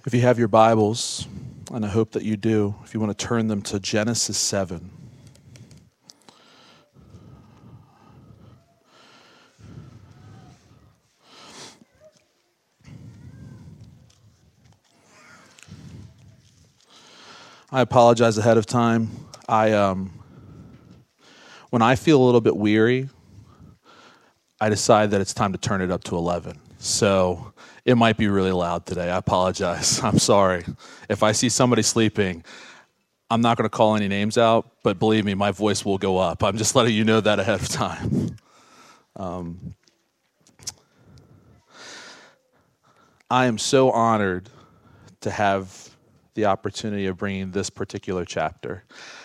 If you have your Bibles, and I hope that you do, if you want to turn them to Genesis 7. I apologize ahead of time. When I feel a little bit weary, I decide that it's time to turn it up to 11. So it might be really loud today. I apologize. I'm sorry. If I see somebody sleeping, I'm not going to call any names out, but believe me, my voice will go up. I'm just letting you know that ahead of time. I am so honored to have the opportunity of bringing this particular chapter.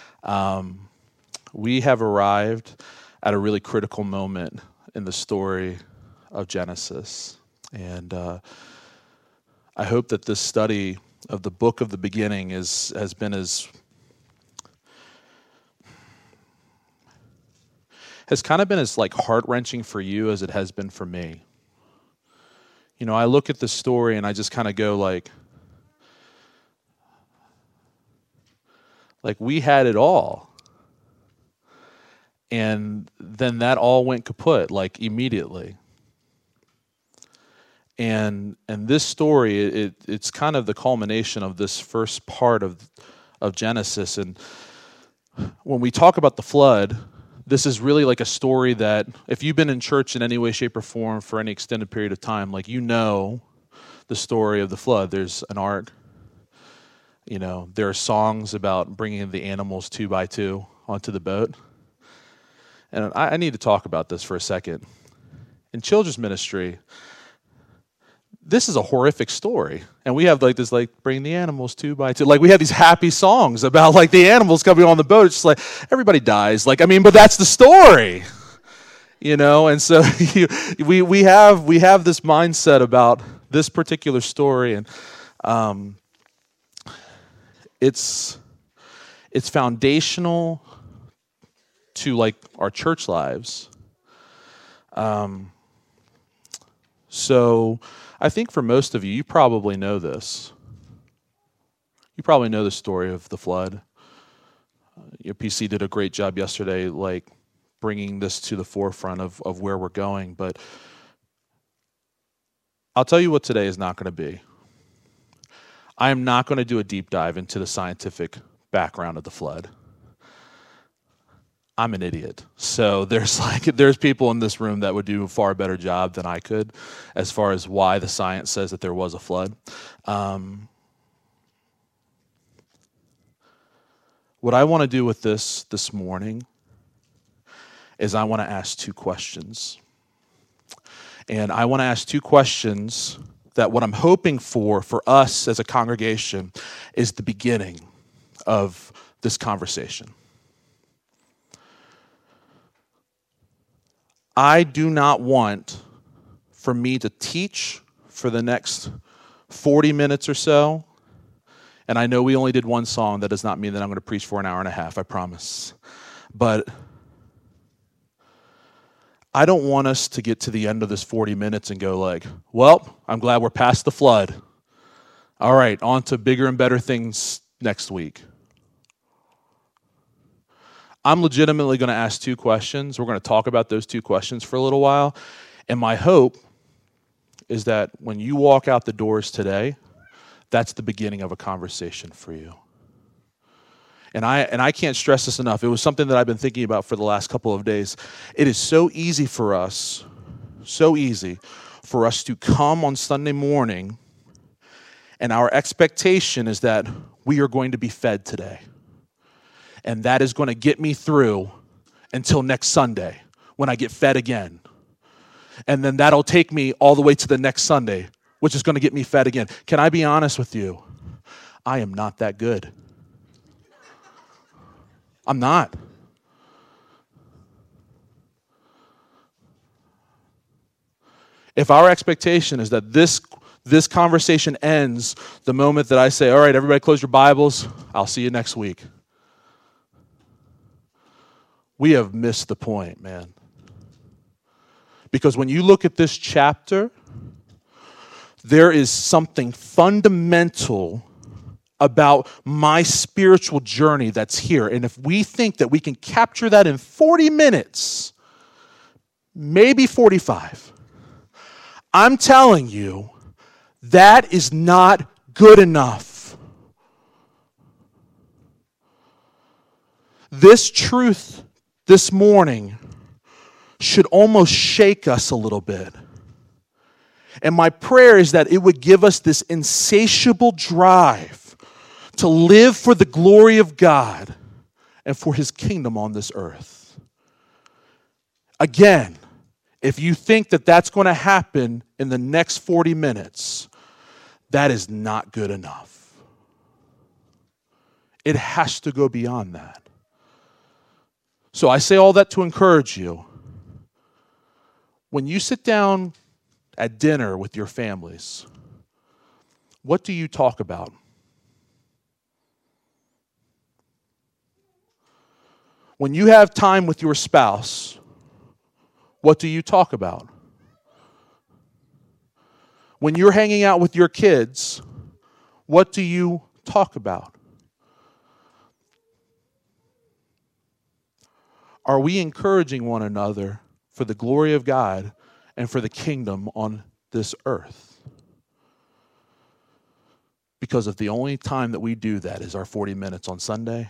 We have arrived at a really critical moment in the story of Genesis. And I hope that this study of the book of the beginning has kind of been as like heart-wrenching for you as it has been for me. You know, I look at this story and I just kind of go like we had it all. And then that all went kaput, like immediately. And this story, it's kind of the culmination of this first part of Genesis. And when we talk about the flood, this is really like a story that if you've been in church in any way, shape, or form for any extended period of time, like you know the story of the flood. There's an ark. You know, there are songs about bringing the animals 2 by 2 onto the boat. And I need to talk about this for a second. In children's ministry, this is a horrific story. And we have like this, like, bring the animals 2 by 2. Like we have these happy songs about like the animals coming on the boat. It's just like everybody dies. Like, I mean, but that's the story. You know, and so we have this mindset about this particular story, and it's foundational to like our church lives. So I think for most of you, you probably know this. You probably know the story of the flood. Your PC did a great job yesterday, like bringing this to the forefront of where we're going. But I'll tell you what today is not going to be. I am not going to do a deep dive into the scientific background of the flood. I'm an idiot. So there's people in this room that would do a far better job than I could as far as why the science says that there was a flood. What I want to do with this morning is I want to ask 2 questions. And I want to ask 2 questions that what I'm hoping for us as a congregation is the beginning of this conversation. I do not want for me to teach for the next 40 minutes or so. And I know we only did one song. That does not mean that I'm going to preach for an hour and a half, I promise. But I don't want us to get to the end of this 40 minutes and go like, well, I'm glad we're past the flood. All right, on to bigger and better things next week. I'm legitimately going to ask 2 questions. We're going to talk about those 2 questions for a little while. And my hope is that when you walk out the doors today, that's the beginning of a conversation for you. And I can't stress this enough. It was something that I've been thinking about for the last couple of days. It is so easy for us to come on Sunday morning, and our expectation is that we are going to be fed today. And that is going to get me through until next Sunday when I get fed again. And then that'll take me all the way to the next Sunday, which is going to get me fed again. Can I be honest with you? I am not that good. I'm not. If our expectation is that this conversation ends the moment that I say, all right, everybody close your Bibles, I'll see you next week. We have missed the point, man. Because when you look at this chapter, there is something fundamental about my spiritual journey that's here. And if we think that we can capture that in 40 minutes, maybe 45, I'm telling you, that is not good enough. This truth this morning should almost shake us a little bit. And my prayer is that it would give us this insatiable drive to live for the glory of God and for his kingdom on this earth. Again, if you think that that's going to happen in the next 40 minutes, that is not good enough. It has to go beyond that. So I say all that to encourage you. When you sit down at dinner with your families, what do you talk about? When you have time with your spouse, what do you talk about? When you're hanging out with your kids, what do you talk about? Are we encouraging one another for the glory of God and for the kingdom on this earth? Because if the only time that we do that is our 40 minutes on Sunday,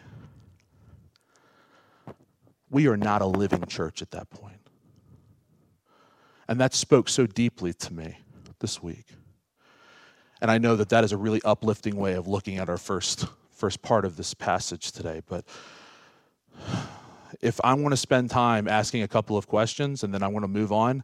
we are not a living church at that point. And that spoke so deeply to me this week. And I know that that is a really uplifting way of looking at our first part of this passage today. But if I want to spend time asking a couple of questions and then I want to move on,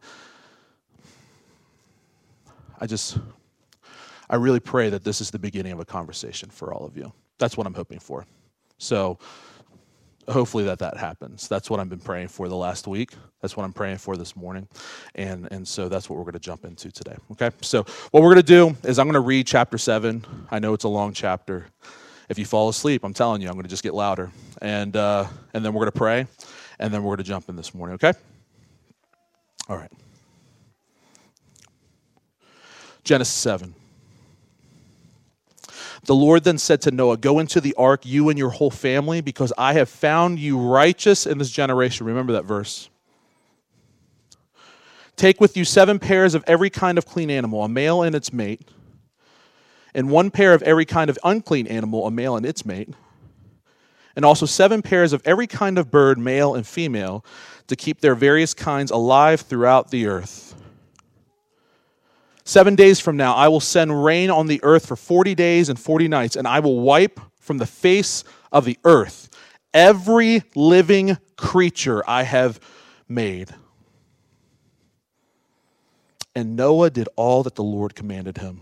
I really pray that this is the beginning of a conversation for all of you. That's what I'm hoping for. So hopefully that happens. That's what I've been praying for the last week. That's what I'm praying for this morning. And so that's what we're going to jump into today. Okay? So what we're going to do is I'm going to read chapter 7. I know it's a long chapter. If you fall asleep, I'm telling you, I'm going to just get louder. And then we're going to pray, and then we're going to jump in this morning, okay? All right. Genesis 7. The Lord then said to Noah, "Go into the ark, you and your whole family, because I have found you righteous in this generation." Remember that verse. "Take with you 7 pairs of every kind of clean animal, a male and its mate, and 1 pair of every kind of unclean animal, a male and its mate, and also 7 pairs of every kind of bird, male and female, to keep their various kinds alive throughout the earth. 7 days from now, I will send rain on the earth for 40 days and 40 nights, and I will wipe from the face of the earth every living creature I have made." And Noah did all that the Lord commanded him.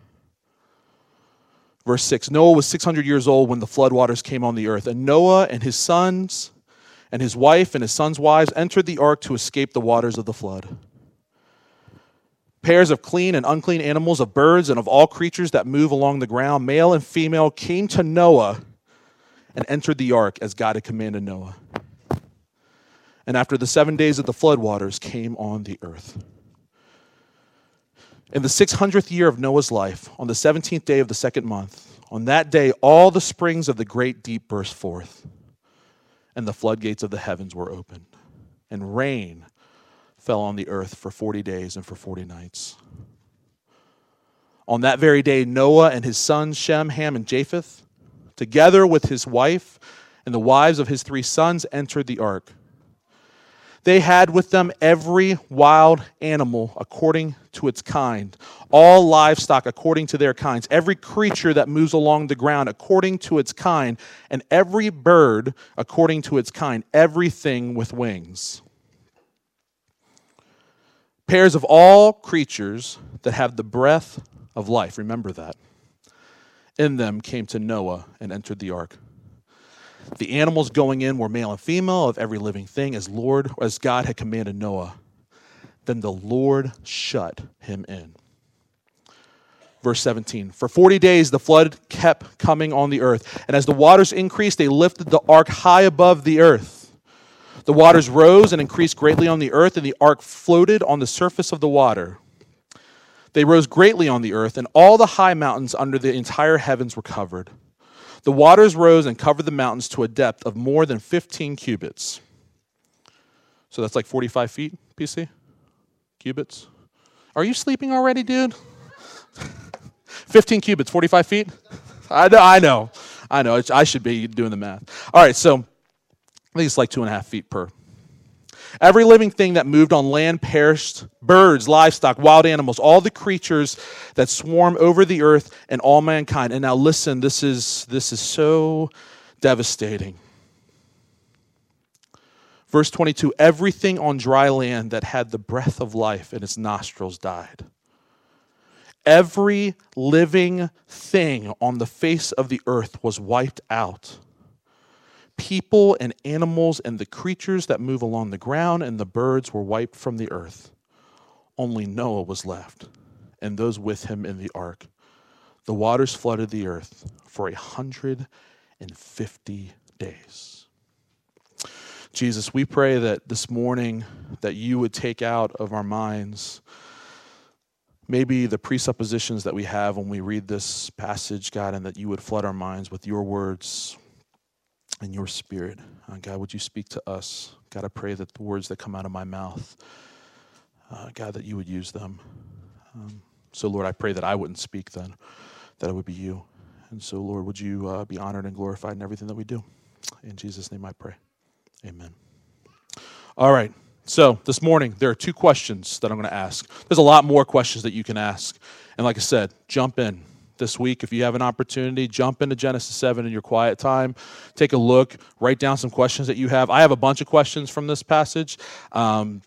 Verse 6, Noah was 600 years old when the floodwaters came on the earth, and Noah and his sons and his wife and his sons' wives entered the ark to escape the waters of the flood. Pairs of clean and unclean animals, of birds, and of all creatures that move along the ground, male and female, came to Noah and entered the ark as God had commanded Noah. And after the 7 days of the floodwaters came on the earth. In the 600th year of Noah's life, on the 17th day of the 2nd month, on that day all the springs of the great deep burst forth, and the floodgates of the heavens were opened, and rain fell on the earth for 40 days and for 40 nights. On that very day, Noah and his sons, Shem, Ham, and Japheth, together with his wife and the wives of his 3 sons, entered the ark. They had with them every wild animal according to its kind, all livestock according to their kinds, every creature that moves along the ground according to its kind, and every bird according to its kind, everything with wings. Pairs of all creatures that have the breath of life, remember that, in them came to Noah and entered the ark. The animals going in were male and female of every living thing as God had commanded Noah. Then the Lord shut him in. Verse 17, for 40 days the flood kept coming on the earth, and as the waters increased, they lifted the ark high above the earth. The waters rose and increased greatly on the earth, and the ark floated on the surface of the water. They rose greatly on the earth, and all the high mountains under the entire heavens were covered. The waters rose and covered the mountains to a depth of more than 15 cubits. So that's like 45 feet, PC? Cubits? Are you sleeping already, dude? 15 cubits, 45 feet? I know. I should be doing the math. All right, so I think it's like 2.5 feet per. Every living thing that moved on land perished, birds, livestock, wild animals, all the creatures that swarm over the earth, and all mankind. And now listen, this is so devastating. Verse 22, everything on dry land that had the breath of life in its nostrils died. Every living thing on the face of the earth was wiped out. People and animals and the creatures that move along the ground and the birds were wiped from the earth. Only Noah was left, and those with him in the ark. The waters flooded the earth for 150 days. Jesus, we pray that this morning that you would take out of our minds maybe the presuppositions that we have when we read this passage, God, and that you would flood our minds with your words and your spirit. God, would you speak to us? God, I pray that the words that come out of my mouth, God, that you would use them. So, Lord, I pray that I wouldn't speak then, that it would be you. And so, Lord, would you be honored and glorified in everything that we do? In Jesus' name I pray. Amen. All right. So this morning, there are 2 questions that I'm going to ask. There's a lot more questions that you can ask. And like I said, jump in. This week, if you have an opportunity, jump into Genesis 7 in your quiet time. Take a look. Write down some questions that you have. I have a bunch of questions from this passage. But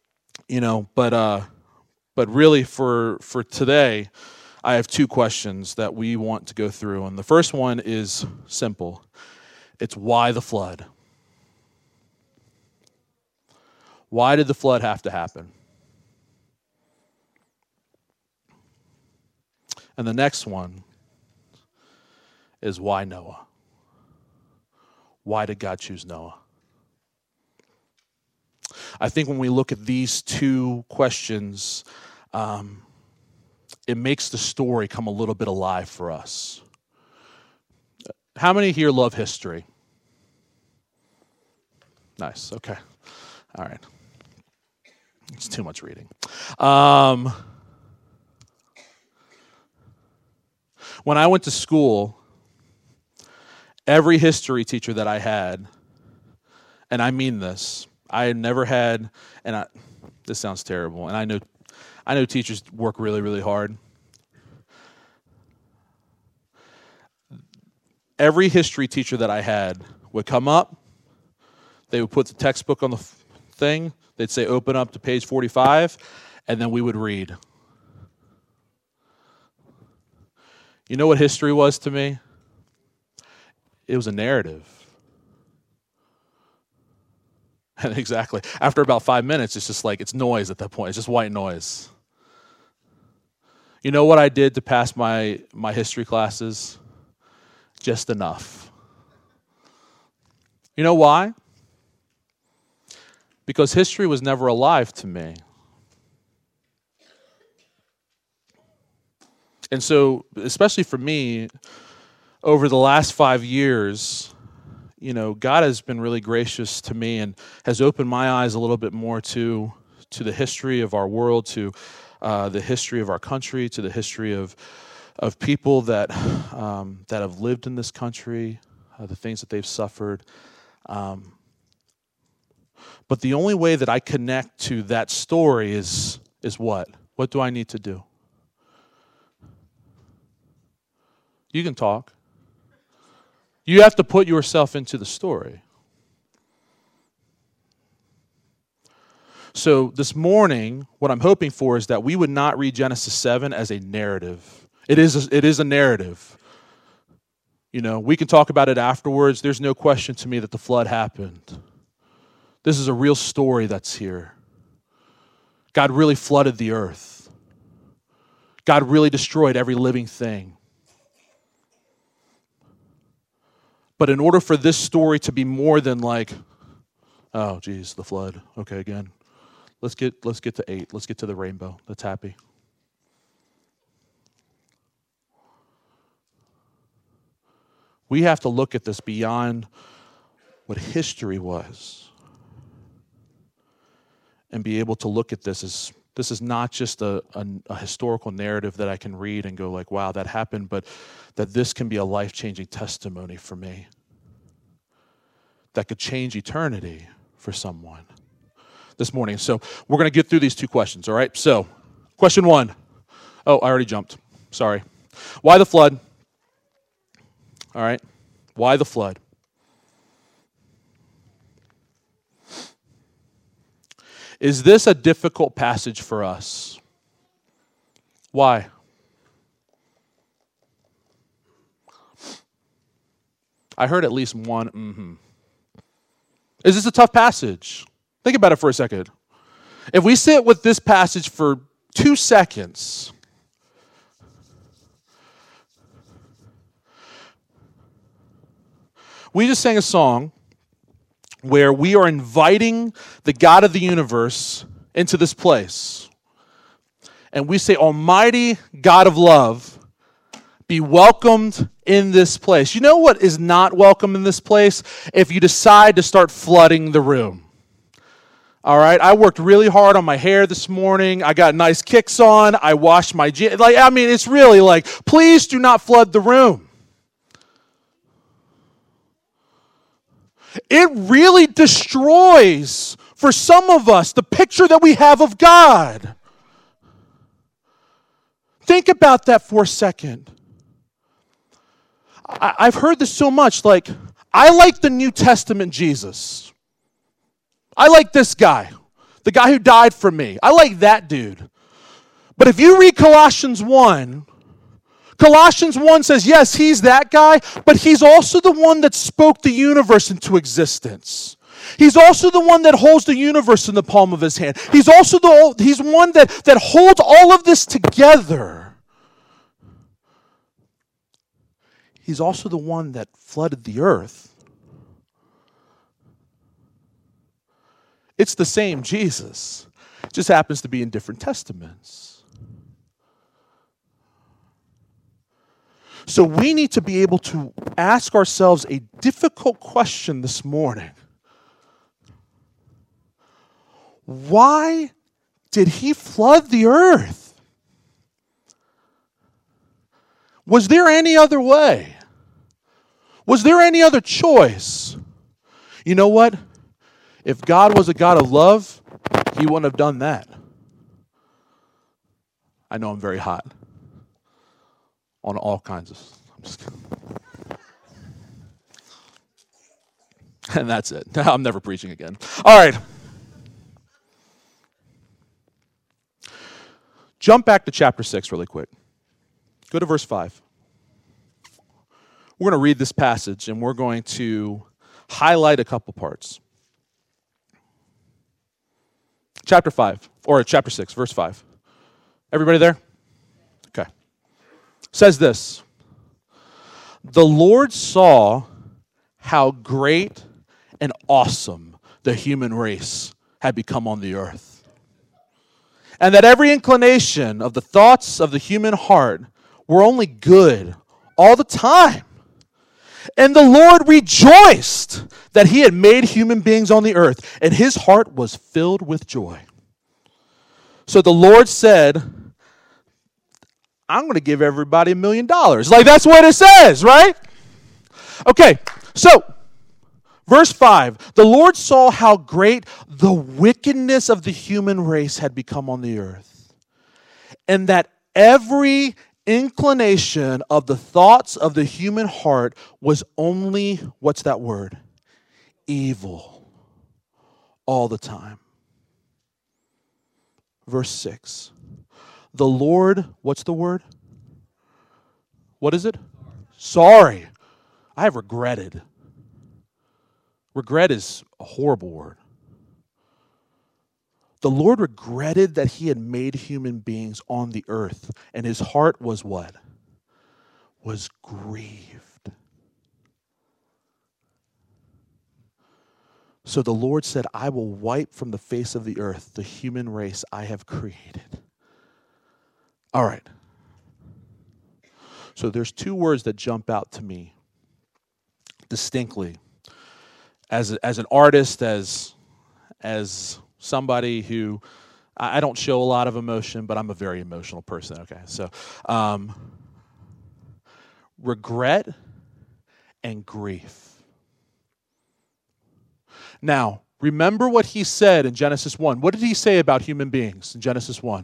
really for today, I have 2 questions that we want to go through. And the first one is simple. It's why the flood? Why did the flood have to happen? And the next one is why Noah? Why did God choose Noah? I think when we look at these 2 questions, it makes the story come a little bit alive for us. How many here love history? Nice, okay. All right. It's too much reading. When I went to school, every history teacher that I had, and I mean this, I had never had, this sounds terrible, and I know teachers work really, really hard. Every history teacher that I had would come up, they would put the textbook on the thing, they'd say open up to page 45, and then we would read. You know what history was to me? It was a narrative. And exactly. After about 5 minutes, it's just like, it's noise at that point. It's just white noise. You know what I did to pass my history classes? Just enough. You know why? Because history was never alive to me. And so, especially for me, over the last 5 years, God has been really gracious to me and has opened my eyes a little bit more to the history of our world, to the history of our country, to the history of people that have lived in this country, the things that they've suffered. But the only way that I connect to that story is what? What do I need to do? You can talk. You have to put yourself into the story. So this morning, what I'm hoping for is that we would not read Genesis 7 as a narrative. It is a narrative. We can talk about it afterwards. There's no question to me that the flood happened. This is a real story that's here. God really flooded the earth. God really destroyed every living thing. But in order for this story to be more than like, oh, geez, the flood. Okay, again. Let's get to 8. Let's get to the rainbow. That's happy. We have to look at this beyond what history was and be able to look at this as this is not just a historical narrative that I can read and go like, wow, that happened, but that this can be a life-changing testimony for me that could change eternity for someone this morning. So we're going to get through these two questions, all right? So question 1. Oh, I already jumped. Sorry. Why the flood? All right. Why the flood? Is this a difficult passage for us? Why? I heard at least one Is this a tough passage? Think about it for a second. If we sit with this passage for 2 seconds, we just sang a song where we are inviting the God of the universe into this place. And we say, Almighty God of love, be welcomed in this place. You know what is not welcome in this place? If you decide to start flooding the room. All right, I worked really hard on my hair this morning. I got nice kicks on. I washed my jeans. It's really like, please do not flood the room. It really destroys, for some of us, the picture that we have of God. Think about that for a second. I've heard this so much, I like the New Testament Jesus. I like this guy, the guy who died for me. I like that dude. But if you read Colossians 1 says, yes, he's that guy, but he's also the one that spoke the universe into existence. He's also the one that holds the universe in the palm of his hand. He's also he's one that holds all of this together. He's also the one that flooded the earth. It's the same Jesus. It just happens to be in different testaments. So we need to be able to ask ourselves a difficult question this morning. Why did he flood the earth? Was there any other way? Was there any other choice? You know what? If God was a God of love, he wouldn't have done that. I know I'm very hot. On all kinds of, I'm just kidding. And that's it. I'm never preaching again. All right. Jump back to chapter 6 really quick. Go to verse 5. We're going to read this passage and we're going to highlight a couple parts. Chapter 6, verse 5. Everybody there? Okay. Says this, the Lord saw how great and awesome the human race had become on the earth, and that every inclination of the thoughts of the human heart were only good all the time. And the Lord rejoiced that he had made human beings on the earth, and his heart was filled with joy. So the Lord said, I'm going to give everybody $1 million. That's what it says, right? Okay, so verse 5. The Lord saw how great the wickedness of the human race had become on the earth, and that every inclination of the thoughts of the human heart was only, what's that word? Evil all the time. Verse 6. The Lord, what's the word? What is it? Sorry. I have regretted. Regret is a horrible word. The Lord regretted that he had made human beings on the earth, and his heart was what? Was grieved. So the Lord said, I will wipe from the face of the earth the human race I have created. All right. So there's two words that jump out to me distinctly. As an artist, as somebody who, I don't show a lot of emotion, but I'm a very emotional person. Okay, so regret and grief. Now, remember what he said in Genesis 1. What did he say about human beings in Genesis 1?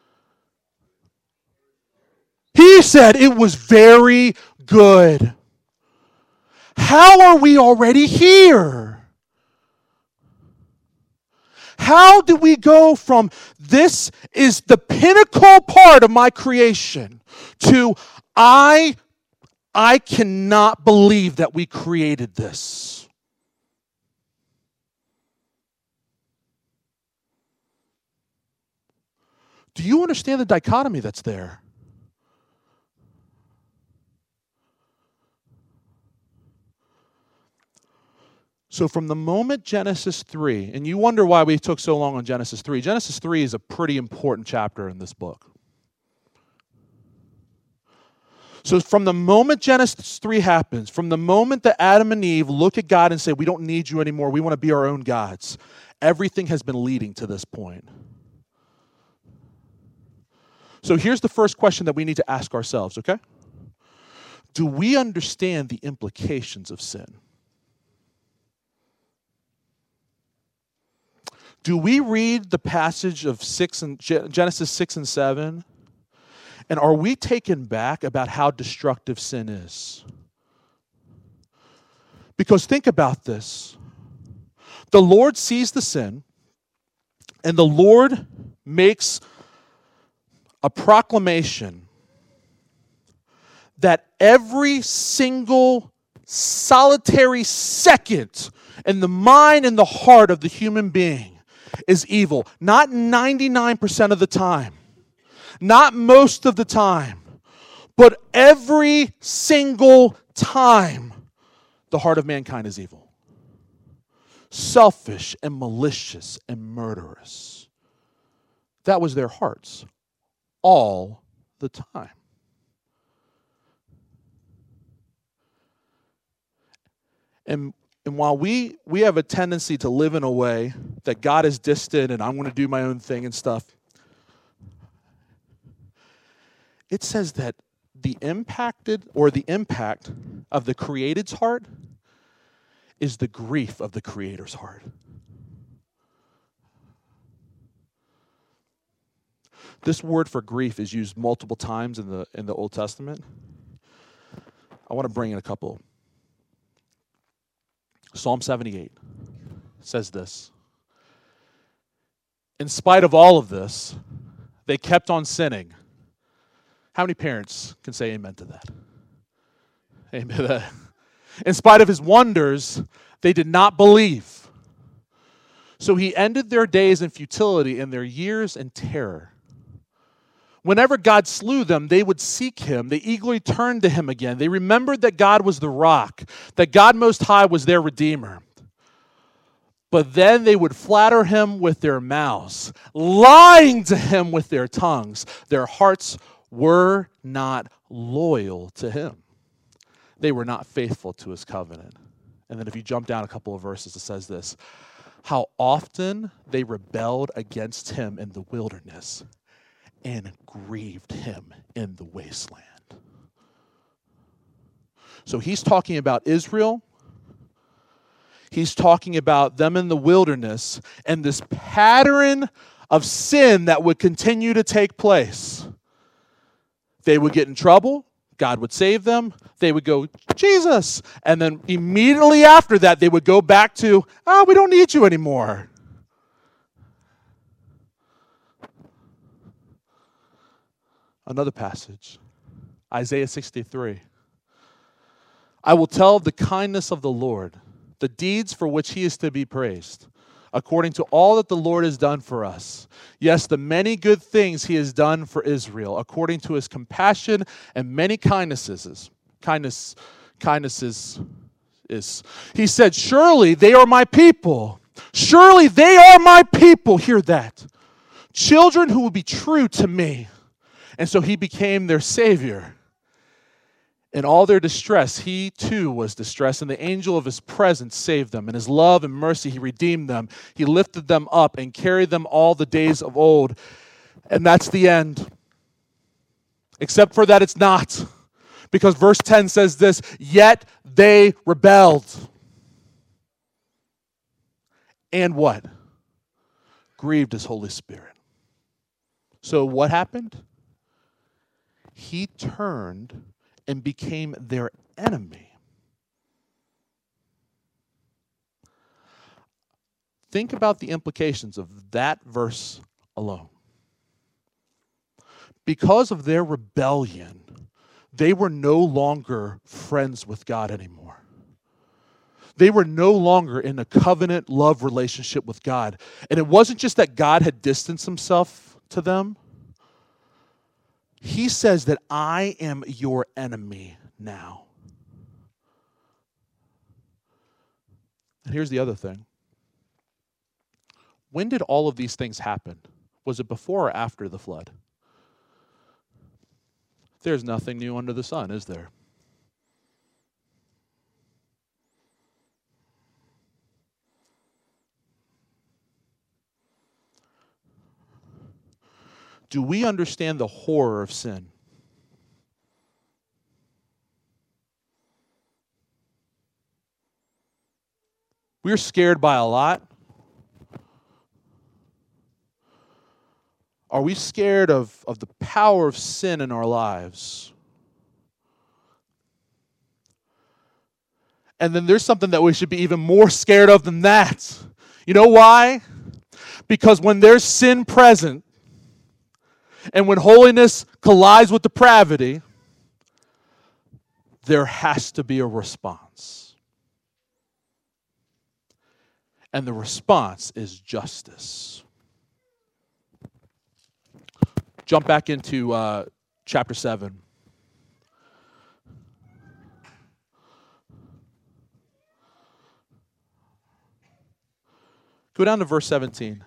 He said it was very good. How are we already here? How did we go from this is the pinnacle part of my creation to I cannot believe that we created this? Do you understand the dichotomy that's there? So from the moment Genesis 3, and you wonder why we took so long on Genesis 3. Genesis 3 is a pretty important chapter in this book. So from the moment Genesis 3 happens, from the moment that Adam and Eve look at God and say, we don't need you anymore, we want to be our own gods, everything has been leading to this point. So here's the first question that we need to ask ourselves, okay? Do we understand the implications of sin? Do we read the passage of Genesis 6 and 7, and are we taken back about how destructive sin is? Because think about this. The Lord sees the sin, and the Lord makes a proclamation that every single solitary second in the mind and the heart of the human being is evil. Not 99% of the time, not most of the time, but every single time the heart of mankind is evil. Selfish and malicious and murderous. That was their hearts all the time. And while we have a tendency to live in a way that God is distant and I'm going to do my own thing and stuff, it says that the impact of the created's heart is the grief of the Creator's heart. This word for grief is used multiple times in the Old Testament. I want to bring in a couple. Psalm 78 says this. In spite of all of this, they kept on sinning. How many parents can say amen to that? Amen to that. In spite of his wonders, they did not believe. So he ended their days in futility and their years in terror. Whenever God slew them, they would seek him. They eagerly turned to him again. They remembered that God was the rock, that God Most High was their Redeemer. But then they would flatter him with their mouths, lying to him with their tongues. Their hearts were not loyal to him. They were not faithful to his covenant. And then if you jump down a couple of verses, it says this. How often they rebelled against him in the wilderness and grieved him in the wasteland. So he's talking about Israel. He's talking about them in the wilderness and this pattern of sin that would continue to take place. They would get in trouble. God would save them. They would go, Jesus. And then immediately after that, they would go back to, we don't need you anymore. Another passage, Isaiah 63. I will tell of the kindness of the Lord, the deeds for which he is to be praised, according to all that the Lord has done for us. Yes, the many good things he has done for Israel, according to his compassion and many kindnesses. He said, surely they are my people. Surely they are my people. Hear that. Children who will be true to me. And so he became their Savior. In all their distress, he too was distressed, and the angel of his presence saved them. In his love and mercy, he redeemed them. He lifted them up and carried them all the days of old. And that's the end. Except for that, it's not. Because verse 10 says this, yet they rebelled. And what? Grieved his Holy Spirit. So what happened? He turned and became their enemy. Think about the implications of that verse alone. Because of their rebellion, they were no longer friends with God anymore. They were no longer in a covenant love relationship with God. And it wasn't just that God had distanced himself to them. He says that I am your enemy now. And here's the other thing. When did all of these things happen? Was it before or after the flood? There's nothing new under the sun, is there? Do we understand the horror of sin? We're scared by a lot. Are we scared of the power of sin in our lives? And then there's something that we should be even more scared of than that. You know why? Because when there's sin present, and when holiness collides with depravity, there has to be a response. And the response is justice. Jump back into chapter 7. Go down to verse 17.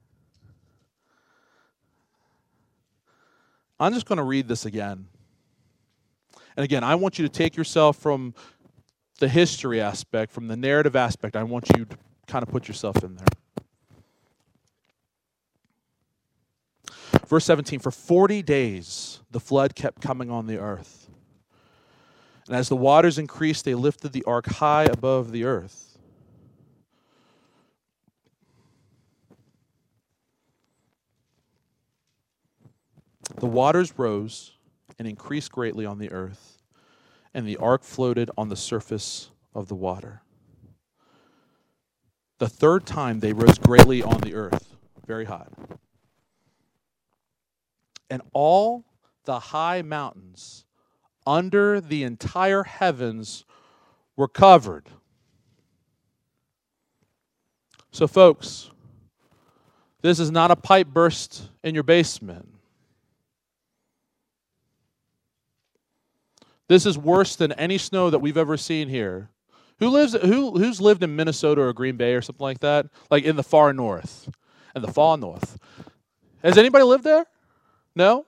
I'm just going to read this again. And again, I want you to take yourself from the history aspect, from the narrative aspect. I want you to kind of put yourself in there. Verse 17, for 40 days the flood kept coming on the earth. And as the waters increased, they lifted the ark high above the earth. The waters rose and increased greatly on the earth, and the ark floated on the surface of the water. The third time they rose greatly on the earth, very high. And all the high mountains under the entire heavens were covered. So folks, this is not a pipe burst in your basement. This is worse than any snow that we've ever seen here. Who's lived in Minnesota or Green Bay or something like that? Like in the far north. In the far north. Has anybody lived there? No?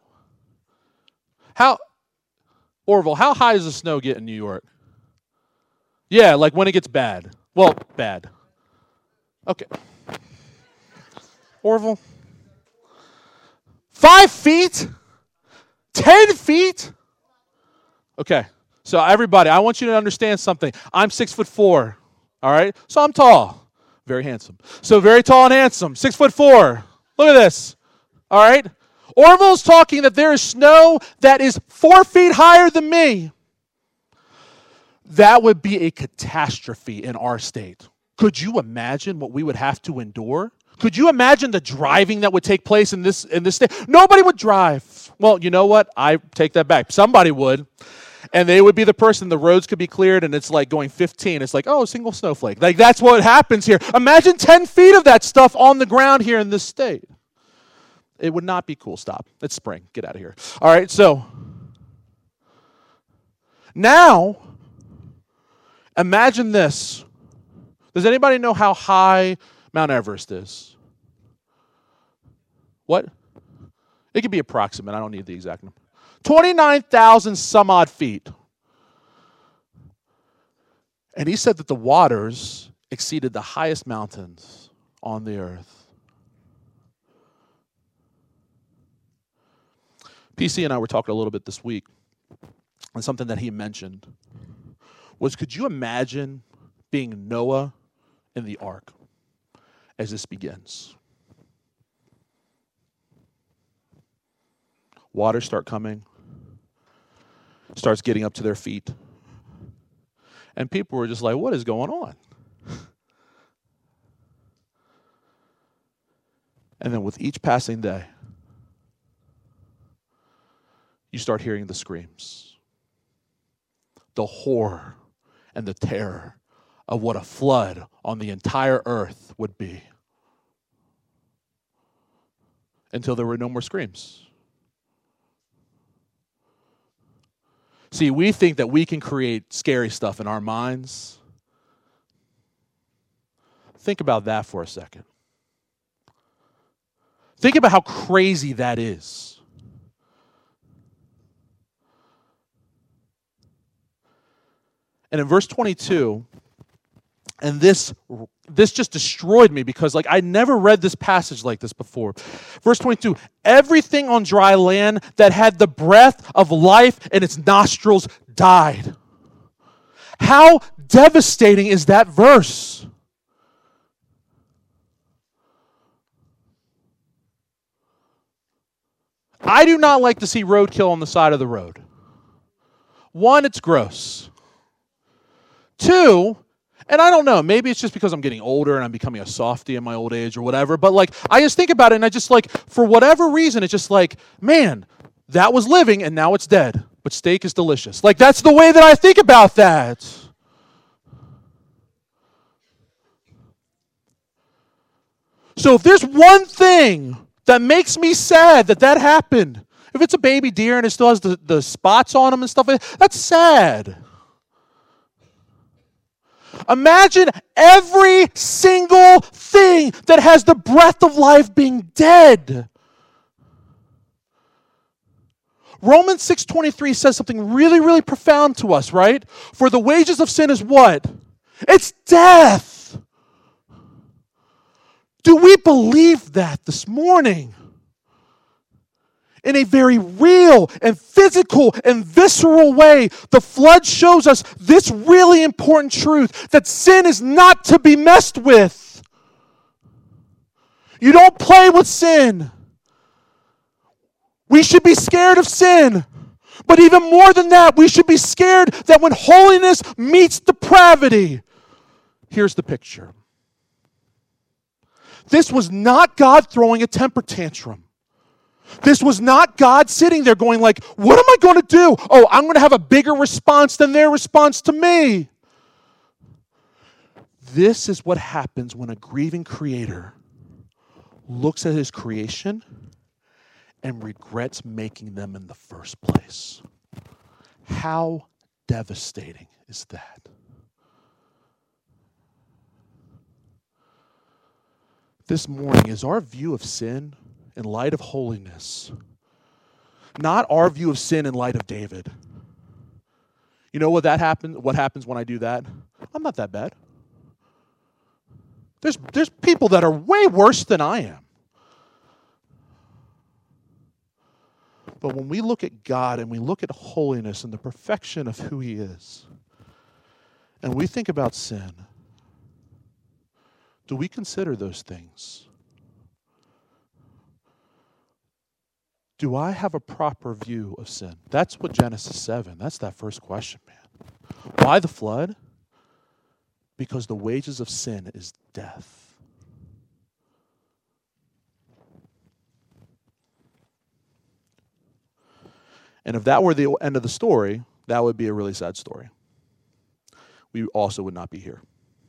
Orville, how high does the snow get in New York? Yeah, like when it gets bad. Well, bad. Okay. Orville? 5 feet? 10 feet? Okay, so everybody, I want you to understand something. I'm 6'4", all right? So I'm tall, very handsome. So very tall and handsome, 6'4". Look at this, all right? Orville's talking that there is snow that is 4 feet higher than me. That would be a catastrophe in our state. Could you imagine what we would have to endure? Could you imagine the driving that would take place in this state? Nobody would drive. Well, you know what? I take that back. Somebody would. And they would be the person, the roads could be cleared, and it's like going 15. It's like, oh, single snowflake. Like, that's what happens here. Imagine 10 feet of that stuff on the ground here in this state. It would not be cool. Stop. It's spring. Get out of here. All right, so now, imagine this. Does anybody know how high Mount Everest is? What? It could be approximate. I don't need the exact number. 29,000 some odd feet. And he said that the waters exceeded the highest mountains on the earth. PC and I were talking a little bit this week, and something that he mentioned was, could you imagine being Noah in the ark as this begins? Waters start coming, starts getting up to their feet, and people were just like, what is going on? And then with each passing day, you start hearing the screams, the horror and the terror of what a flood on the entire earth would be, until there were no more screams. See, we think that we can create scary stuff in our minds. Think about that for a second. Think about how crazy that is. And in verse 22, and this just destroyed me because I never read this passage like this before. Verse 22, everything on dry land that had the breath of life in its nostrils died. How devastating is that verse? I do not like to see roadkill on the side of the road. One, it's gross. Two, and I don't know, maybe it's just because I'm getting older and I'm becoming a softie in my old age or whatever, but I just think about it and I just for whatever reason, it's just man, that was living and now it's dead, but steak is delicious. That's the way that I think about that. So if there's one thing that makes me sad that happened, if it's a baby deer and it still has the spots on them and stuff, that's sad. Imagine every single thing that has the breath of life being dead. Romans 6:23 says something really, really profound to us, right? For the wages of sin is what? It's death. Do we believe that this morning? In a very real and physical and visceral way, the flood shows us this really important truth, that sin is not to be messed with. You don't play with sin. We should be scared of sin. But even more than that, we should be scared that when holiness meets depravity. Here's the picture. This was not God throwing a temper tantrum. This was not God sitting there going what am I going to do? Oh, I'm going to have a bigger response than their response to me. This is what happens when a grieving creator looks at his creation and regrets making them in the first place. How devastating is that? This morning, is our view of sin in light of holiness, not our view of sin in light of David. You know what happens when I do that? I'm not that bad. There's people that are way worse than I am. But when we look at God and we look at holiness and the perfection of who He is, and we think about sin, do we consider those things? Do I have a proper view of sin? That's what Genesis 7, that's that first question, man. Why the flood? Because the wages of sin is death. And if that were the end of the story, that would be a really sad story. We also would not be here.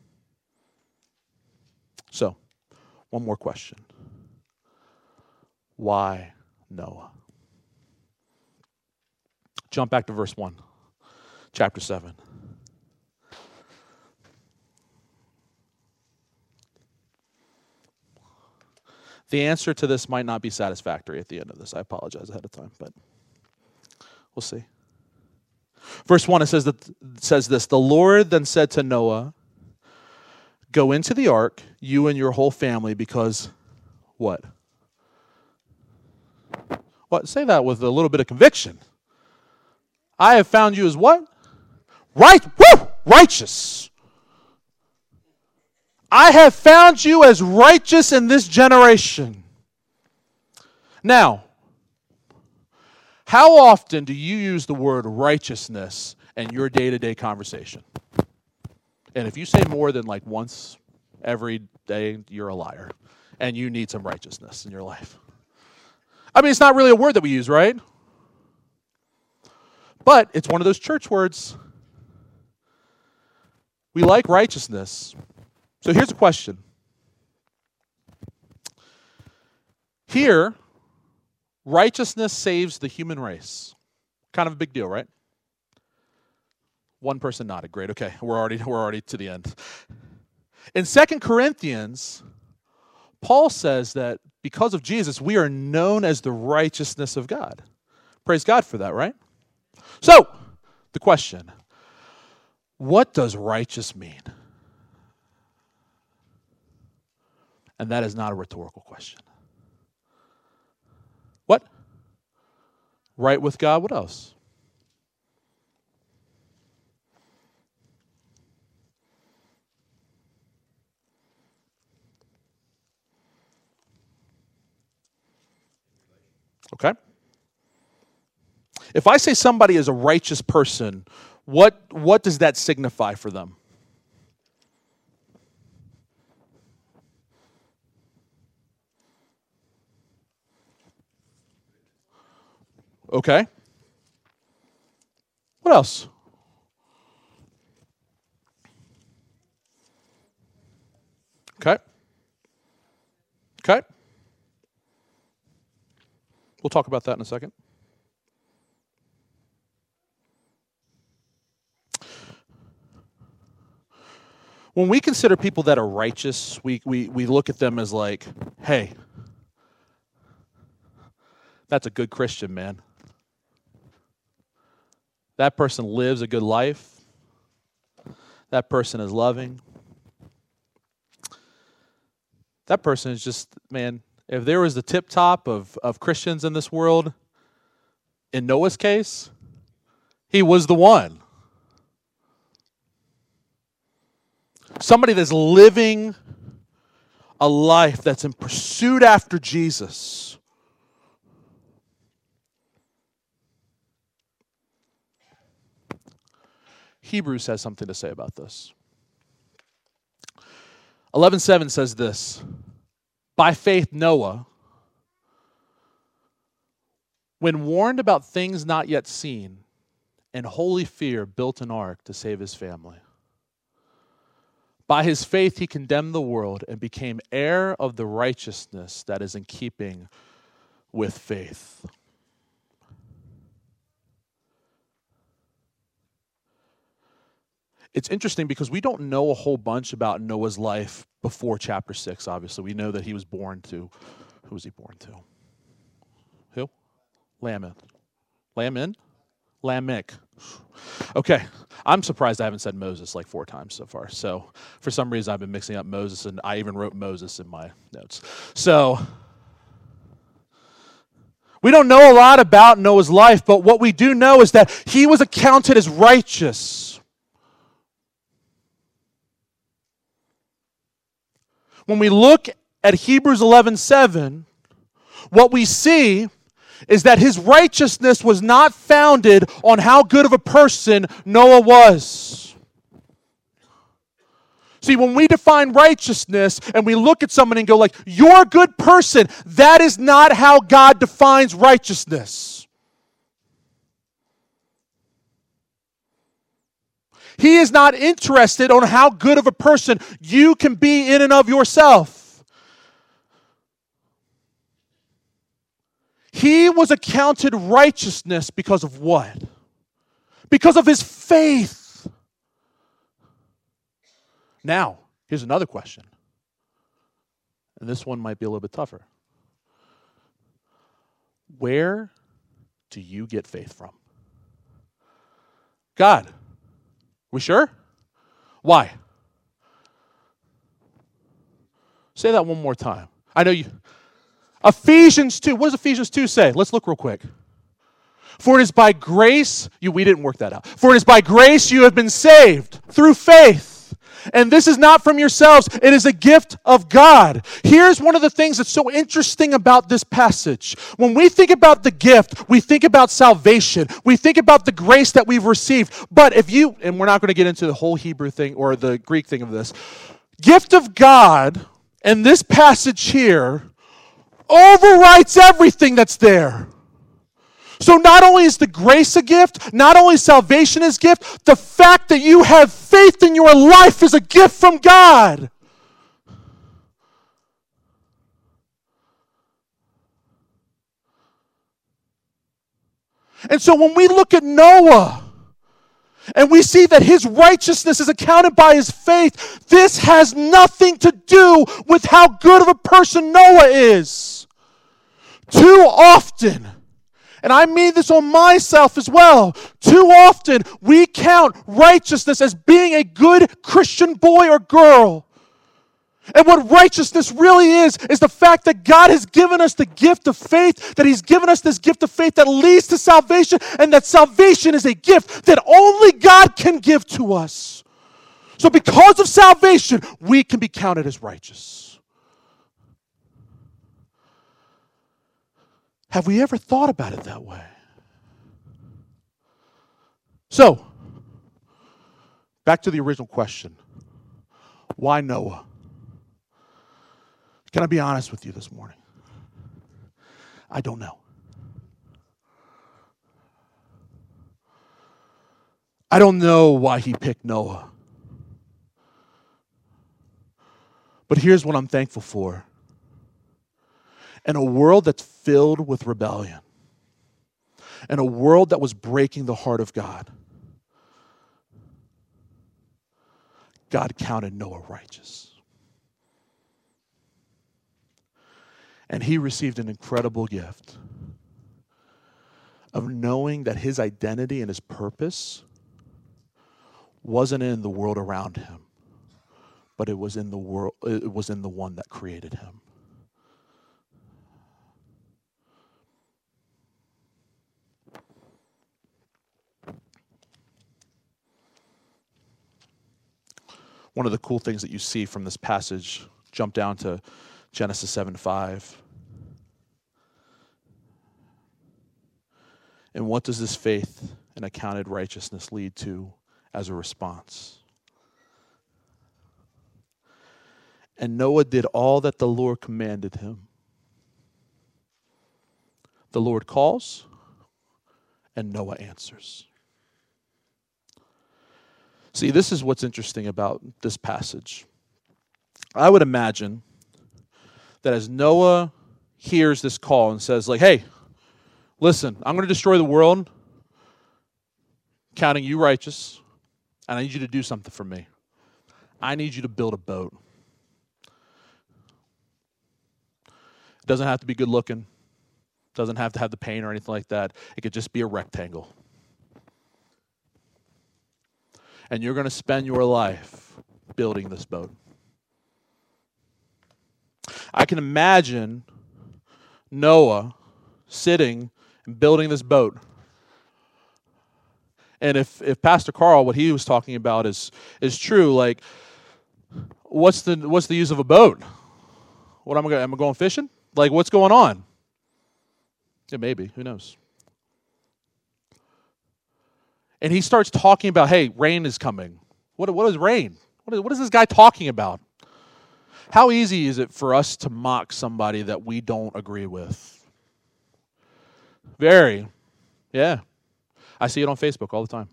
So, one more question. Why Noah? Jump back to verse 1, chapter 7. The answer to this might not be satisfactory at the end of this. I apologize ahead of time, but we'll see. Verse 1, says this, "The Lord then said to Noah, 'Go into the ark, you and your whole family, because,'" what? What? Say that with a little bit of conviction. "I have found you as" what? Righteous. I have found you as righteous in this generation. Now, how often do you use the word righteousness in your day-to-day conversation? And if you say more than like once every day, you're a liar. And you need some righteousness in your life. I mean, it's not really a word that we use, right? But it's one of those church words. We like righteousness. So here's a question. Here, righteousness saves the human race. Kind of a big deal, right? One person nodded. Great. Okay, we're already to the end. In 2 Corinthians, Paul says that because of Jesus, we are known as the righteousness of God. Praise God for that, right? So, the question, what does righteous mean? And that is not a rhetorical question. What? Right with God, what else? Okay. If I say somebody is a righteous person, what does that signify for them? Okay. What else? Okay. Okay. We'll talk about that in a second. When we consider people that are righteous, we look at them as like, hey, that's a good Christian, man. That person lives a good life. That person is loving. That person is just, man, if there was the tip top of Christians in this world, in Noah's case, he was the one. Somebody that's living a life that's in pursuit after Jesus. Hebrews has something to say about this. 11:7 says this, "By faith Noah, when warned about things not yet seen, in holy fear built an ark to save his family. By his faith he condemned the world and became heir of the righteousness that is in keeping with faith." It's interesting because we don't know a whole bunch about Noah's life before chapter 6, obviously. We know that he was born to, who was he born to? Who? Lamech. Lamech. Okay, I'm surprised I haven't said Moses like 4 times so far. So for some reason I've been mixing up Moses, and I even wrote Moses in my notes. So we don't know a lot about Noah's life, but what we do know is that he was accounted as righteous. When we look at Hebrews 11:7, what we see is that his righteousness was not founded on how good of a person Noah was. See, when we define righteousness and we look at someone and go like, you're a good person, that is not how God defines righteousness. He is not interested on how good of a person you can be in and of yourself. He was accounted righteousness because of what? Because of his faith. Now, here's another question. And this one might be a little bit tougher. Where do you get faith from? God. We sure? Why? Say that one more time. I know you. Ephesians 2. What does Ephesians 2 say? Let's look real quick. For it is by grace, we didn't work that out. For it is by grace you have been saved through faith. And this is not from yourselves. It is a gift of God. Here's one of the things that's so interesting about this passage. When we think about the gift, we think about salvation. We think about the grace that we've received. But and we're not going to get into the whole Hebrew thing or the Greek thing of this. Gift of God, and this passage here, overwrites everything that's there. So not only is the grace a gift, not only salvation is a gift, the fact that you have faith in your life is a gift from God. And so when we look at Noah, and we see that his righteousness is accounted by his faith, this has nothing to do with how good of a person Noah is. Too often, and I mean this on myself as well, too often we count righteousness as being a good Christian boy or girl. And what righteousness really is the fact that God has given us the gift of faith, that He's given us this gift of faith that leads to salvation, and that salvation is a gift that only God can give to us. So because of salvation, we can be counted as righteous. Have we ever thought about it that way? So, back to the original question. Why Noah? Can I be honest with you this morning? I don't know. I don't know why he picked Noah. But here's what I'm thankful for. In a world that's filled with rebellion, in a world that was breaking the heart of God, God counted Noah righteous. And he received an incredible gift of knowing that his identity and his purpose wasn't in the world around him, but it was in the world, it was in the one that created him. One of the cool things that you see from this passage, jump down to Genesis 7:5. And what does this faith and accounted righteousness lead to as a response? And Noah did all that the Lord commanded him. The Lord calls, and Noah answers. See, this is what's interesting about this passage. I would imagine that as Noah hears this call and says, like, hey, listen, I'm going to destroy the world, counting you righteous, and I need you to do something for me. I need you to build a boat. It doesn't have to be good looking. It doesn't have to have the paint or anything like that. It could just be a rectangle. And you're going to spend your life building this boat. I can imagine Noah sitting and building this boat. And if Pastor Carl, what he was talking about is true, like, what's the use of a boat? What am I going fishing? Like, what's going on? Yeah, maybe. Who knows? And he starts talking about, hey, rain is coming. What is rain? What is this guy talking about? How easy is it for us to mock somebody that we don't agree with? Very. Yeah. I see it on Facebook all the time.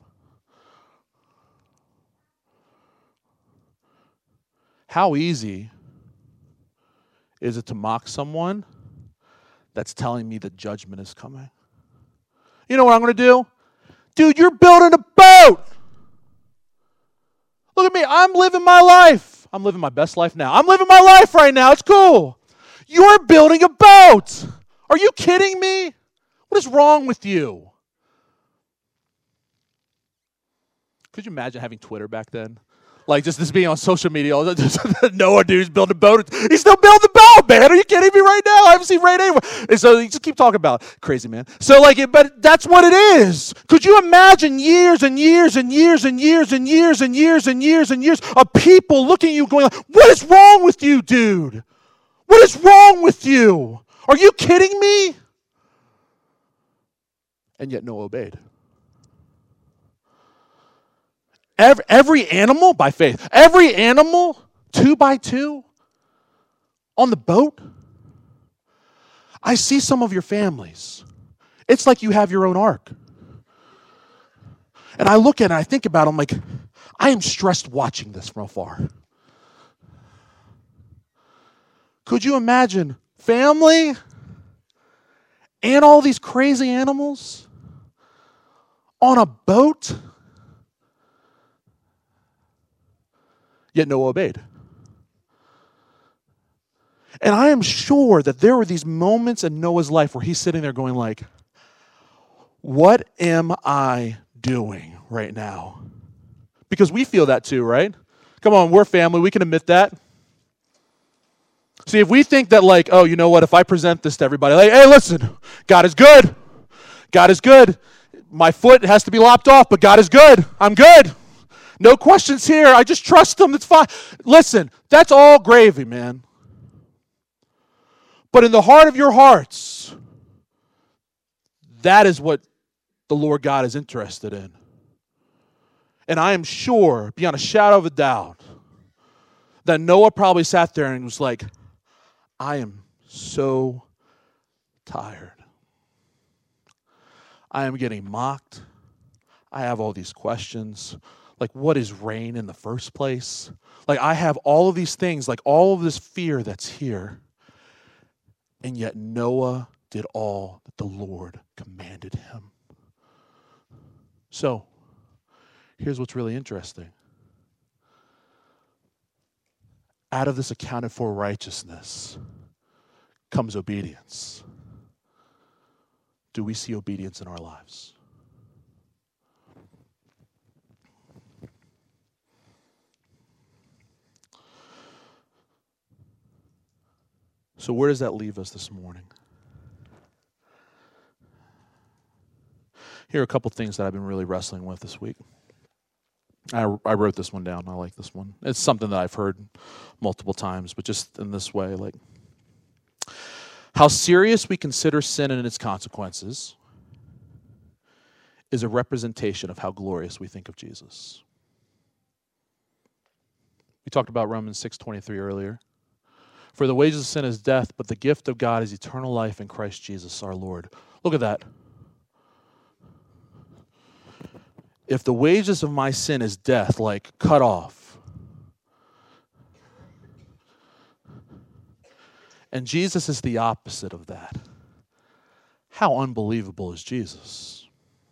How easy is it to mock someone that's telling me that judgment is coming? You know what I'm going to do? Dude, you're building a boat. Look at me. I'm living my life. I'm living my best life now. I'm living my life right now. It's cool. You're building a boat. Are you kidding me? What is wrong with you? Could you imagine having Twitter back then? Like just this being on social media, all Noah dude's building a boat. He's still building the boat, man. Are you kidding me right now? I haven't seen rain anywhere. And so you just keep talking about it. Crazy, man. So but that's what it is. Could you imagine years and years and years and years and years and years and years and years of people looking at you going, what is wrong with you, dude? What is wrong with you? Are you kidding me? And yet Noah obeyed. Every animal, by faith, every animal, 2 by 2, on the boat. I see some of your families. It's like you have your own ark. And I look at it and I think about it, I'm like, I am stressed watching this from afar. Could you imagine family and all these crazy animals on a boat? Yet Noah obeyed. And I am sure that there were these moments in Noah's life where he's sitting there going like, what am I doing right now? Because we feel that too, right? Come on, we're family. We can admit that. See, if we think that like, oh, you know what? If I present this to everybody, like, hey, listen, God is good. God is good. My foot has to be lopped off, but God is good. I'm good. No questions here. I just trust him. It's fine. Listen, that's all gravy, man. But in the heart of your hearts, that is what the Lord God is interested in. And I am sure, beyond a shadow of a doubt, that Noah probably sat there and was like, I am so tired. I am getting mocked. I have all these questions. Like, what is rain in the first place? Like, I have all of these things, like all of this fear that's here. And yet Noah did all that the Lord commanded him. So, here's what's really interesting. Out of this accounted for righteousness comes obedience. Do we see obedience in our lives? So where does that leave us this morning? Here are a couple things that I've been really wrestling with this week. I wrote this one down. I like this one. It's something that I've heard multiple times, but just in this way, like how serious we consider sin and its consequences is a representation of how glorious we think of Jesus. We talked about Romans 6:23 earlier. For the wages of sin is death, but the gift of God is eternal life in Christ Jesus our Lord. Look at that. If the wages of my sin is death, like cut off, and Jesus is the opposite of that, how unbelievable is Jesus?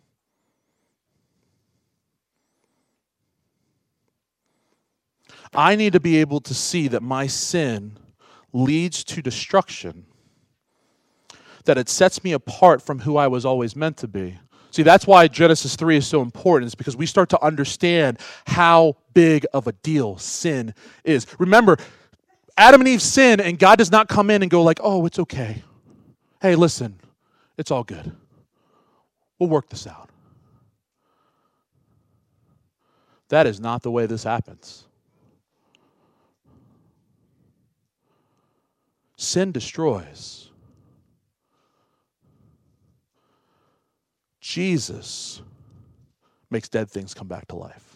I need to be able to see that my sin leads to destruction, that it sets me apart from who I was always meant to be. See, that's why Genesis 3 is so important. It's because we start to understand how big of a deal sin is. Remember, Adam and Eve sin, and God does not come in and go like, oh, it's okay. Hey, listen, it's all good. We'll work this out. That is not the way this happens. Sin destroys. Jesus makes dead things come back to life.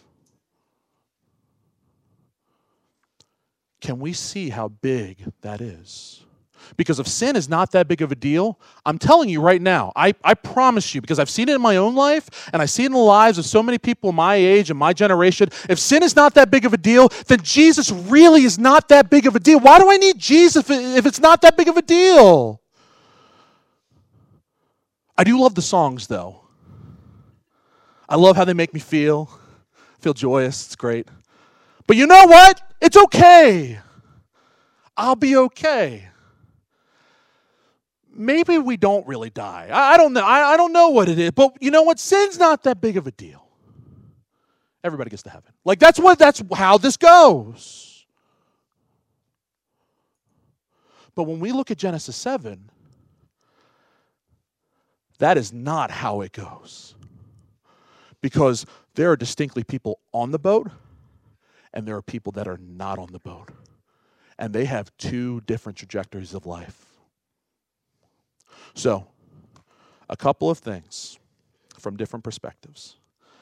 Can we see how big that is? Because if sin is not that big of a deal, I'm telling you right now, I promise you, because I've seen it in my own life, and I see it in the lives of so many people my age and my generation, if sin is not that big of a deal, then Jesus really is not that big of a deal. Why do I need Jesus if it's not that big of a deal? I do love the songs, though. I love how they make me feel joyous. It's great. But you know what? It's okay. I'll be okay. Maybe we don't really die. I don't know. I don't know what it is. But you know what? Sin's not that big of a deal. everybody gets to heaven. Like that's how this goes. But when we look at Genesis 7, that is not how it goes. Because there are distinctly people on the boat, and there are people that are not on the boat. And they have two different trajectories of life. So, a couple of things from different perspectives.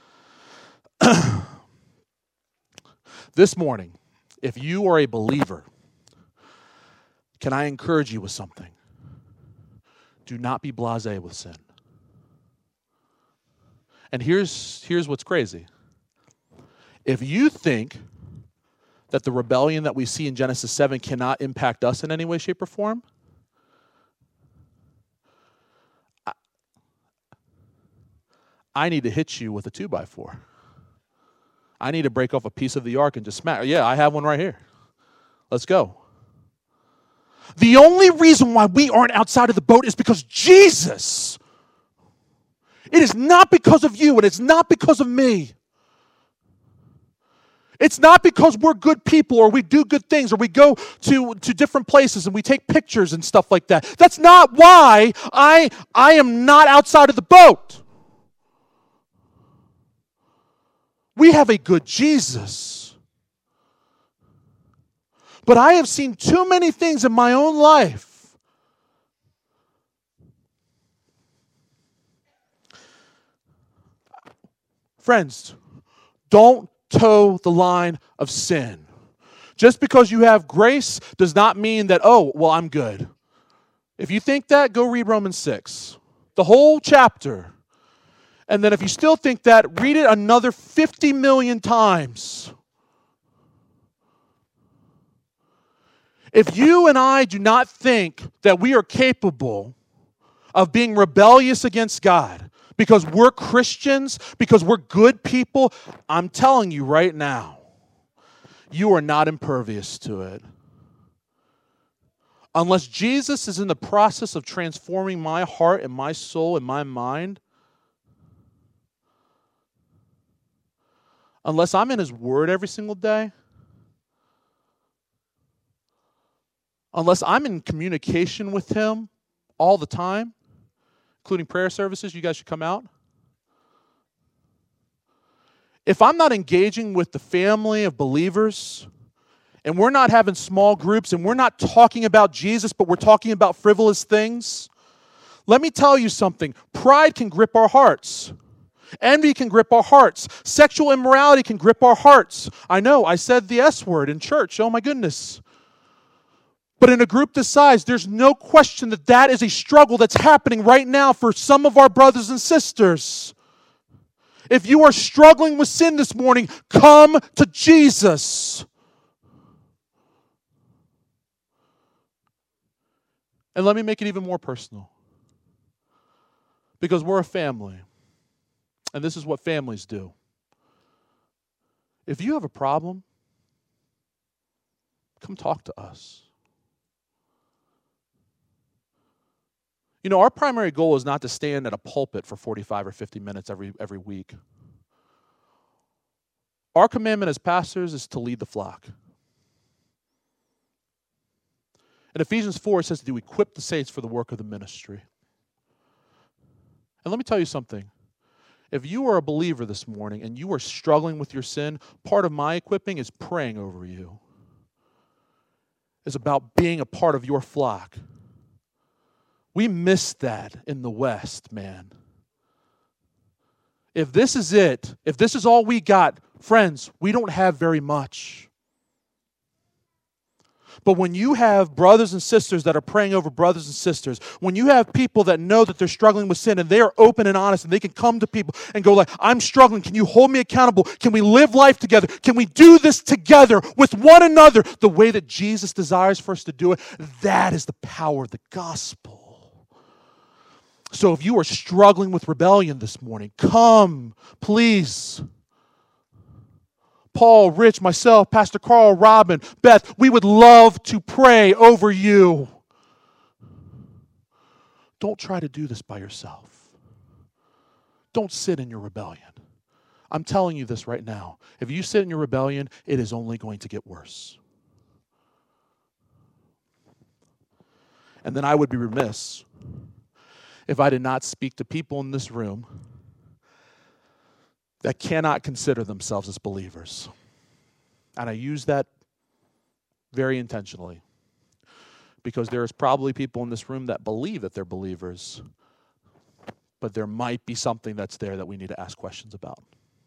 This morning, if you are a believer, can I encourage you with something? Do not be blasé with sin. And here's what's crazy. If you think that the rebellion that we see in Genesis 7 cannot impact us in any way, shape, or form, I need to hit you with a 2x4. I need to break off a piece of the ark and just smack. Yeah, I have one right here. Let's go. The only reason why we aren't outside of the boat is because Jesus. It is not because of you, and it's not because of me. It's not because we're good people or we do good things or we go to different places and we take pictures and stuff like that. That's not why I am not outside of the boat. We have a good Jesus. But I have seen too many things in my own life friends, don't toe the line of sin. Just because you have grace does not mean that, oh, well, I'm good. If you think that, go read Romans 6. The whole chapter. And then if you still think that, read it another 50 million times. If you and I do not think that we are capable of being rebellious against God, because we're Christians, because we're good people, I'm telling you right now, you are not impervious to it. Unless Jesus is in the process of transforming my heart and my soul and my mind, unless I'm in His Word every single day, unless I'm in communication with Him all the time, including prayer services, you guys should come out. If I'm not engaging with the family of believers, and we're not having small groups, and we're not talking about Jesus, but we're talking about frivolous things, let me tell you something. Pride can grip our hearts. Envy can grip our hearts. Sexual immorality can grip our hearts. I know, I said the S word in church. Oh my goodness. But in a group this size, there's no question that that is a struggle that's happening right now for some of our brothers and sisters. If you are struggling with sin this morning, come to Jesus. And let me make it even more personal. Because we're a family. And this is what families do. If you have a problem, come talk to us. You know, our primary goal is not to stand at a pulpit for 45 or 50 minutes every week. Our commandment as pastors is to lead the flock. In Ephesians 4, it says to equip the saints for the work of the ministry. And let me tell you something. If you are a believer this morning and you are struggling with your sin, part of my equipping is praying over you. It's about being a part of your flock. We miss that in the West, man. If this is it, if this is all we got, friends, we don't have very much. But when you have brothers and sisters that are praying over brothers and sisters, when you have people that know that they're struggling with sin and they are open and honest and they can come to people and go like, I'm struggling, can you hold me accountable? Can we live life together? Can we do this together with one another the way that Jesus desires for us to do it? That is the power of the gospel. So if you are struggling with rebellion this morning, come, please. Paul, Rich, myself, Pastor Carl, Robin, Beth, we would love to pray over you. Don't try to do this by yourself. Don't sit in your rebellion. I'm telling you this right now. If you sit in your rebellion, it is only going to get worse. And then I would be remiss if I did not speak to people in this room that cannot consider themselves as believers. And I use that very intentionally because there's probably people in this room that believe that they're believers, but there might be something that's there that we need to ask questions about.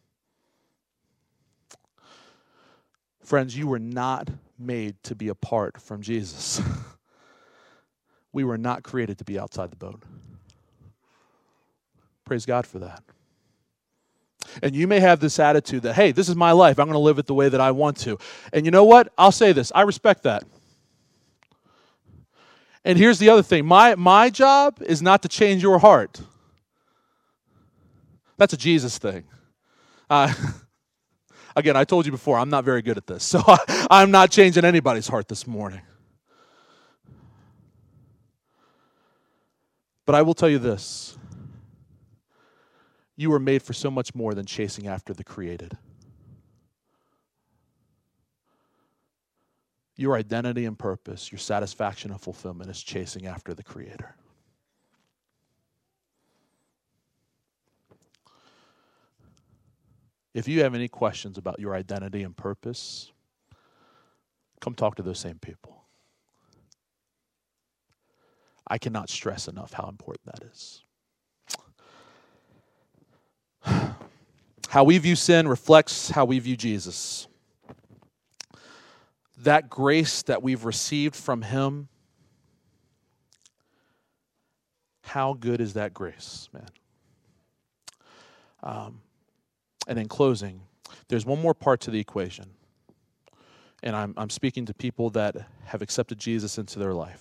Friends, you were not made to be apart from Jesus. We were not created to be outside the boat. Praise God for that. And you may have this attitude that, hey, this is my life. I'm going to live it the way that I want to. And you know what? I'll say this. I respect that. And here's the other thing. My job is not to change your heart. That's a Jesus thing. Again, I told you before, I'm not very good at this. So I'm not changing anybody's heart this morning. But I will tell you this. You were made for so much more than chasing after the created. Your identity and purpose, your satisfaction and fulfillment is chasing after the Creator. If you have any questions about your identity and purpose, come talk to those same people. I cannot stress enough how important that is. How we view sin reflects how we view Jesus. That grace that we've received from Him, how good is that grace, man? And in closing, there's one more part to the equation. And I'm speaking to people that have accepted Jesus into their life.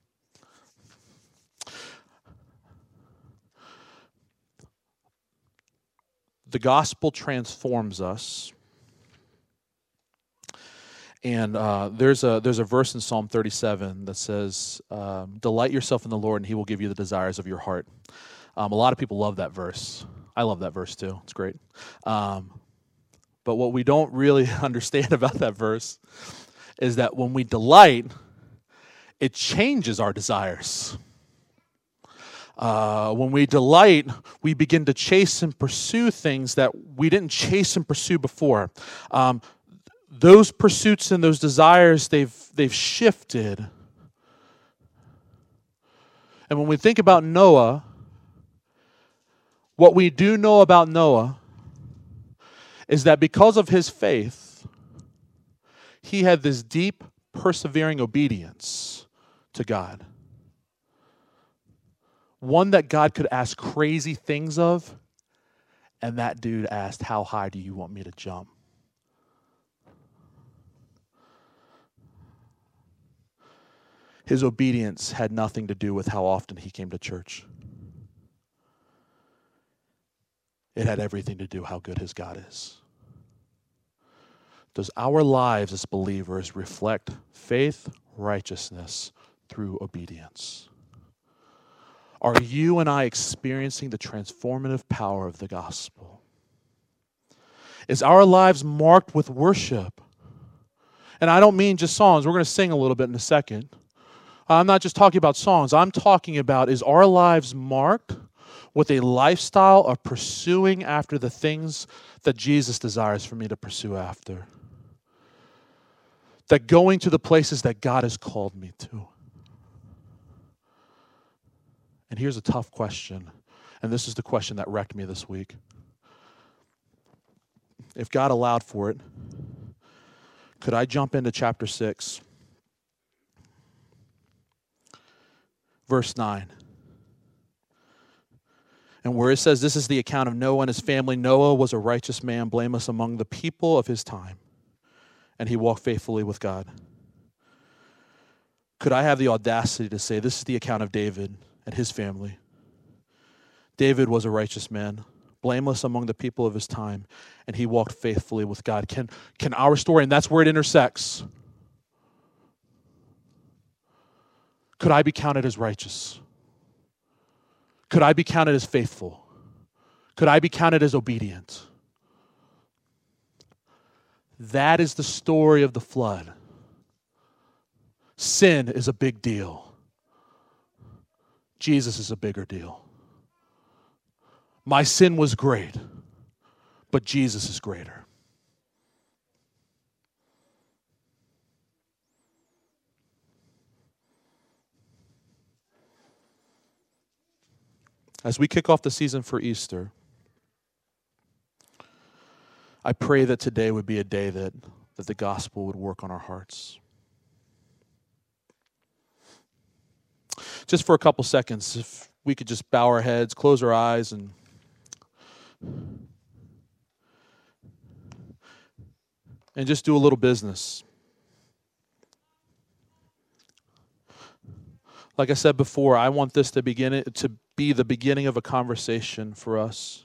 The gospel transforms us. And there's a verse in Psalm 37 that says, delight yourself in the Lord and He will give you the desires of your heart. A lot of people love that verse. I love that verse too. It's great. But what we don't really understand about that verse is that when we delight, it changes our desires. When we delight, we begin to chase and pursue things that we didn't chase and pursue before. Those pursuits and those desires, they've shifted. And when we think about Noah, what we do know about Noah is that because of his faith, he had this deep, persevering obedience to God. One that God could ask crazy things of, and that dude asked, how high do you want me to jump? His obedience had nothing to do with how often he came to church. It had everything to do how good his God is. Does our lives as believers reflect faith, righteousness through obedience? Are you and I experiencing the transformative power of the gospel? Is our lives marked with worship? And I don't mean just songs. We're going to sing a little bit in a second. I'm not just talking about songs. I'm talking about, is our lives marked with a lifestyle of pursuing after the things that Jesus desires for me to pursue after? That going to the places that God has called me to. And here's a tough question, and this is the question that wrecked me this week. If God allowed for it, could I jump into chapter 6, verse 9? And where it says, this is the account of Noah and his family. Noah was a righteous man, blameless among the people of his time, and he walked faithfully with God. Could I have the audacity to say, this is the account of David and his family? David was a righteous man, blameless among the people of his time, and he walked faithfully with God. Can our story, and that's where it intersects, could I be counted as righteous? Could I be counted as faithful? Could I be counted as obedient? That is the story of the flood. Sin is a big deal. Jesus is a bigger deal. My sin was great, but Jesus is greater. As we kick off the season for Easter, I pray that today would be a day that the gospel would work on our hearts. Just for a couple seconds, if we could just bow our heads, close our eyes, and just do a little business. Like I said before, I want this to be the beginning of a conversation for us.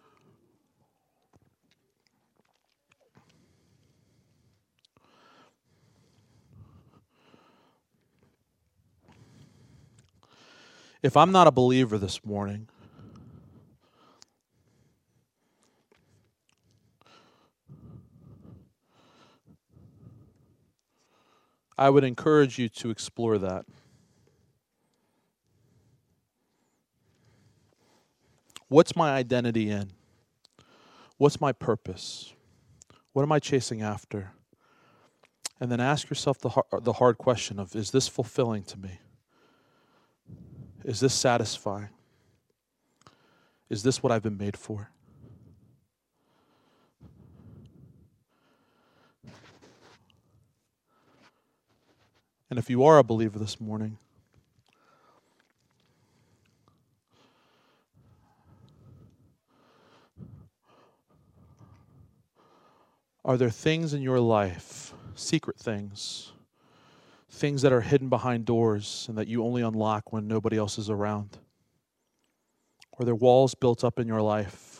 If I'm not a believer this morning, I would encourage you to explore that. What's my identity in? What's my purpose? What am I chasing after? And then ask yourself the hard question of, is this fulfilling to me? Is this satisfying? Is this what I've been made for? And if you are a believer this morning, are there things in your life, secret things that are hidden behind doors and that you only unlock when nobody else is around? Are there walls built up in your life?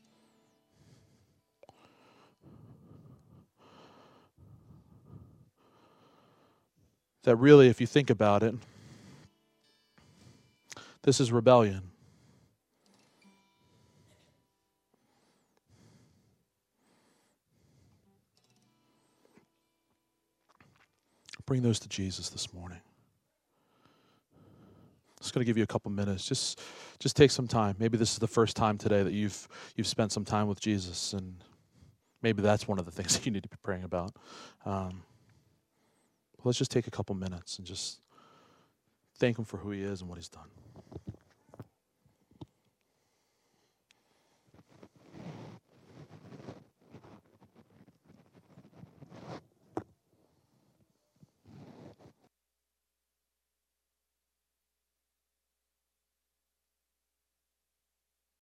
That really, if you think about it, this is rebellion. Bring those to Jesus this morning. I'm just going to give you a couple minutes. Just take some time. Maybe this is the first time today that you've spent some time with Jesus, and maybe that's one of the things that you need to be praying about. Let's just take a couple minutes and just thank him for who he is and what he's done.